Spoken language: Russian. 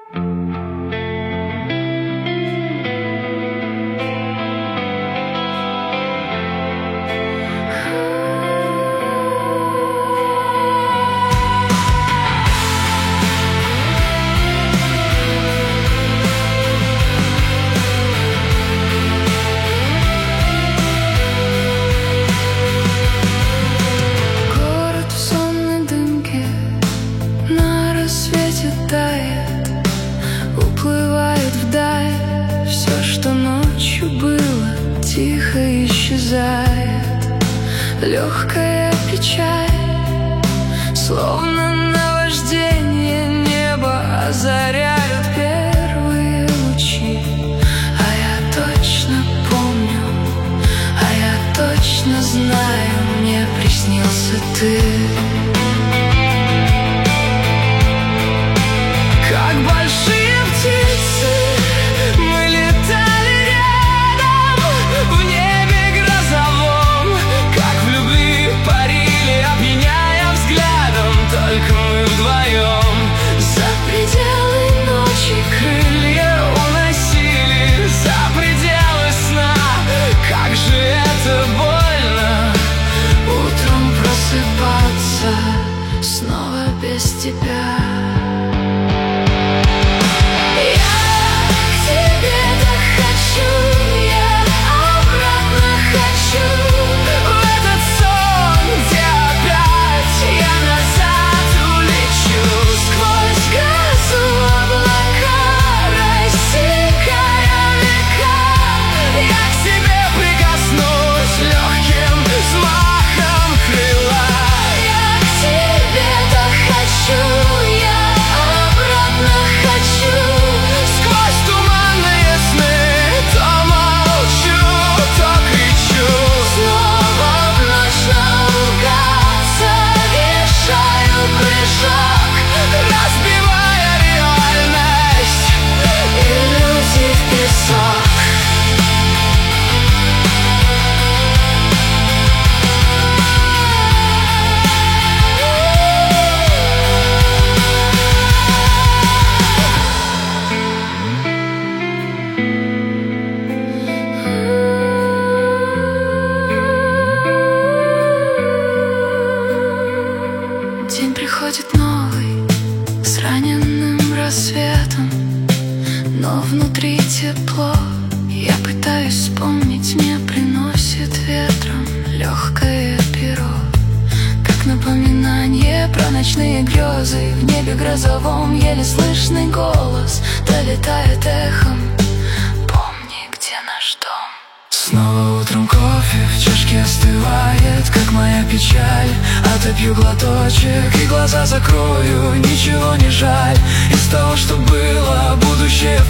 Уплывает вдаль все, что ночью было, тихо исчезает. Легкая печаль, словно наваждение, небо озаряют первые лучи. А я точно помню, а я точно знаю, мне приснился ты. Как большие птицы мы летали рядом в небе грозовом, как в любви парили, опьяняя взглядом, только мы вдвоем. За пределы ночи крылья уносили, за пределы сна. Как же это больно утром просыпаться снова без тебя. День приходит новый, с раненным рассветом, но внутри тепло. Я пытаюсь вспомнить, мне приносит ветром легкое перо, как напоминание про ночные грезы. В небе грозовом еле слышный голос долетает эхом: помни, где наш дом. Снова утром кофе в чашке остывает, как моя печаль. Отопью глоточек и глаза закрою, ничего не жаль. Из того, что было, будущее